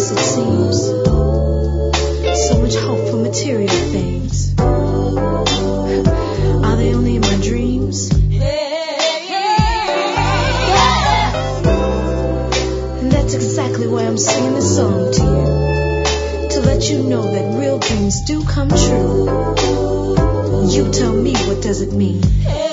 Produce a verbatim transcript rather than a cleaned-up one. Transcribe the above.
as it seems. So much hope for material things. Are they only in my dreams? And that's exactly why I'm singing this song to you. To let you know that real dreams do come true. You tell me, what does it mean?